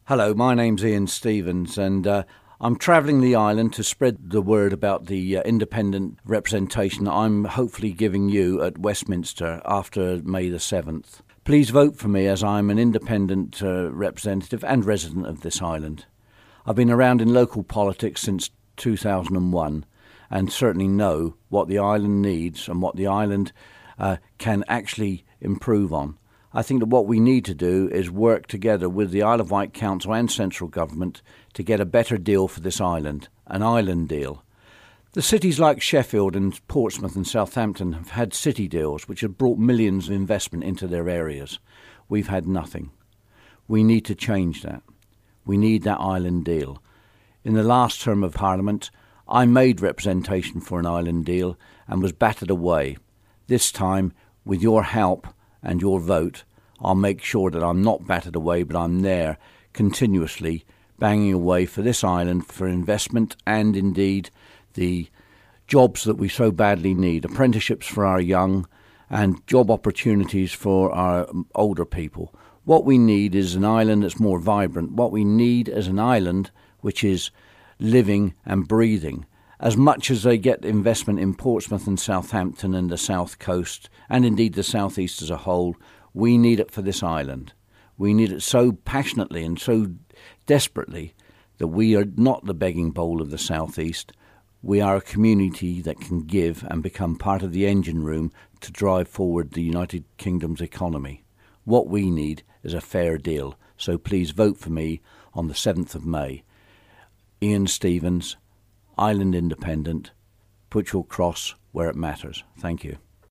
Hello, my name's Ian Stevens, and I'm travelling the island to spread the word about the independent representation that I'm hopefully giving you at Westminster after May the 7th. Please vote for me, as I'm an independent representative and resident of this island. I've been around in local politics since 2001 and certainly know what the island needs and what the island can actually improve on. I think that what we need to do is work together with the Isle of Wight Council and central government to get a better deal for this island, an island deal. The cities like Sheffield and Portsmouth and Southampton have had city deals which have brought millions of investment into their areas. We've had nothing. We need to change that. We need that island deal. In the last term of Parliament, I made representation for an island deal and was battered away. This time, with your help and your vote, I'll make sure that I'm not battered away, but I'm there continuously banging away for this island, for investment and indeed the jobs that we so badly need, apprenticeships for our young and job opportunities for our older people. What we need is an island that's more vibrant. What we need is an island which is living and breathing. As much as they get investment in Portsmouth and Southampton and the south coast, and indeed the southeast as a whole, we need it for this island. We need it so passionately and so desperately that we are not the begging bowl of the southeast. We are a community that can give and become part of the engine room to drive forward the United Kingdom's economy. What we need is a fair deal. So please vote for me on the 7th of May. Ian Stevens, Island Independent. Put your cross where it matters. Thank you.